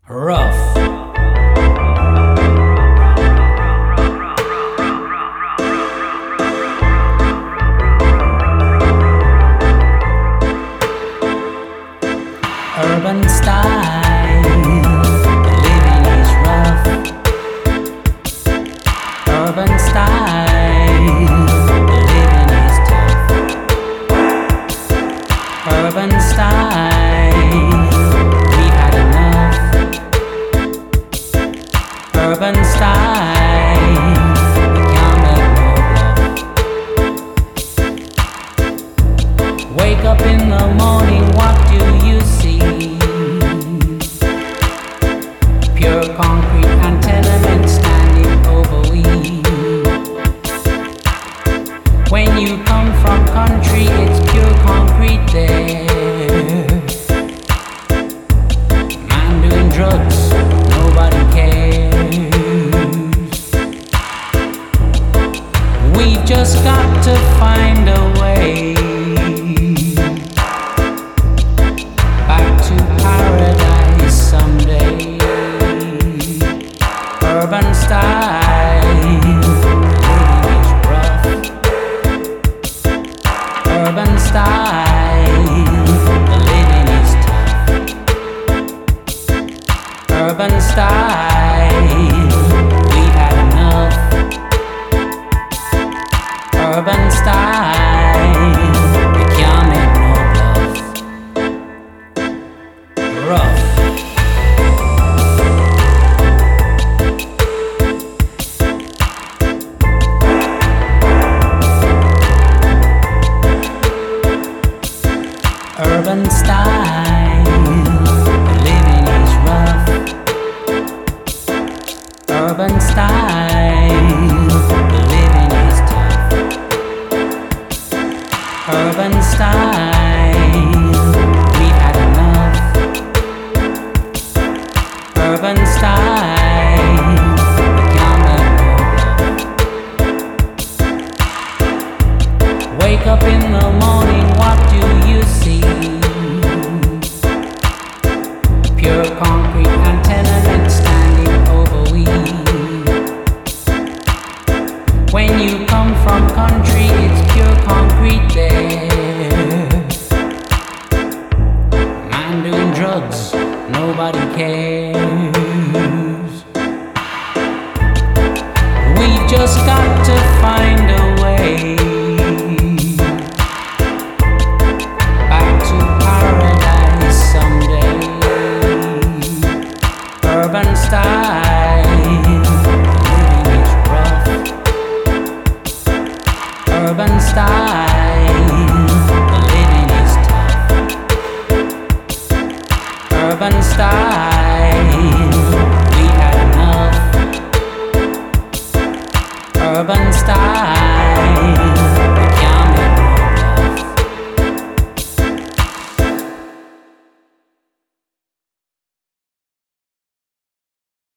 Rough. Urban style, living is rough. Urban style, living is tough. Urban style, we've had enough. Urban style, we can't make no bluff. Wake up in the morning, what do you see? Pure concrete and tenement standing over we. When you come from country, it's pure concrete there. Man doing drugs, nobody cares. We've just got to find a way back to paradise someday. Urban style, living is rough. Urban style, living is tough. Urban style, we've had enough. Urban style, we can't make no bluff. Rough. Urban style, living is rough. Urban style, living is tough. Urban style, we've had enough. Urban style, we can't make no bluff. Wake up in the morning, what do you see? Pure concrete and tenement standing over we. When you come from country, it's pure concrete there. Man doing drugs, nobody cares. We've just got to find a way back to paradise someday. Urban style, living is rough. Urban style, living is tough. Urban style,